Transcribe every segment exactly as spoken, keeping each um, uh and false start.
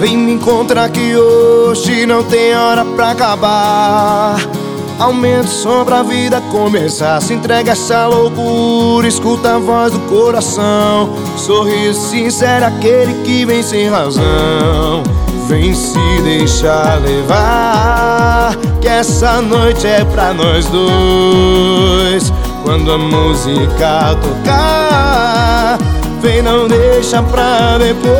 Vem me encontrar que hoje não tem hora pra acabar. Aumenta o som pra vida começar. Se entrega essa loucura, escuta a voz do coração. Sorriso sincero, aquele que vem sem razão. Vem se deixar levar, que essa noite é pra nós dois. Quando a música tocar, vem, não deixa pra depois.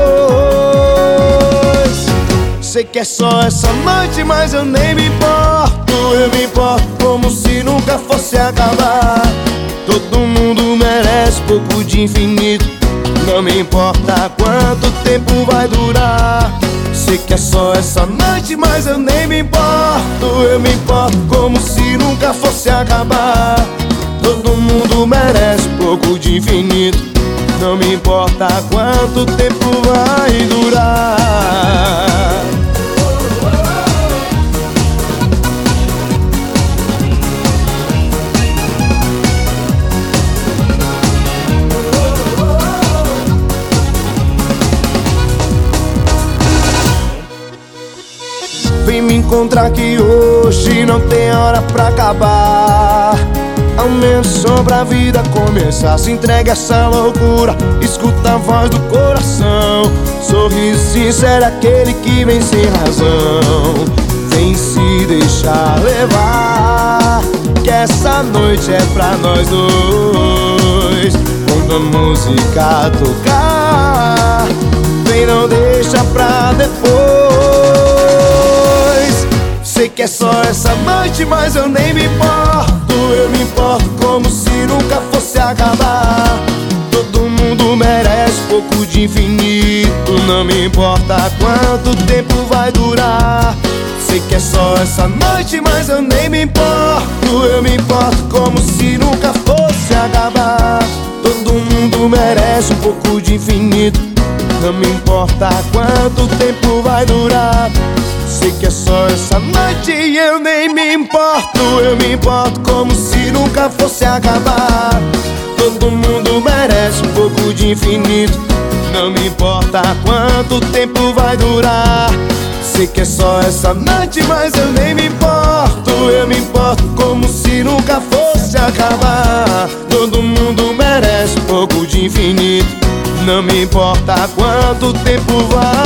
Sei que é só essa noite, mas eu nem me importo. Eu me importo como se nunca fosse acabar. Todo mundo merece pouco de infinito. Não me importa quanto tempo vai durar. Sei que é só essa noite, mas eu nem me importo. Eu me importo como se nunca fosse acabar. Todo mundo merece pouco de infinito. Não me importa quanto tempo vai durar. Vem me encontrar que hoje não tem hora pra acabar. Aumenta o som pra vida começar. Se entrega essa loucura, escuta a voz do coração. Sorriso sincero, aquele que vem sem razão. Vem se deixar levar, que essa noite é pra nós dois. Quando a música tocar, vem, não deixa pra depois. Sei que é só essa noite, mas eu nem me importo. Eu me importo como se nunca fosse acabar. Todo mundo merece pouco de infinito. Não me importa quanto tempo vai durar. Sei que é só essa noite, mas eu nem me importo. Eu me importo como se nunca fosse acabar. Todo mundo merece um pouco de infinito. Não me importa quanto tempo vai durar. Sei que é só essa noite e eu nem me importo. Eu me importo como se nunca fosse acabar. Todo mundo merece um pouco de infinito. Não me importa quanto tempo vai durar. Sei que é só essa noite, mas eu nem me importo. Eu me importo como se nunca fosse acabar. Todo mundo merece um pouco de infinito. Não me importa quanto tempo vai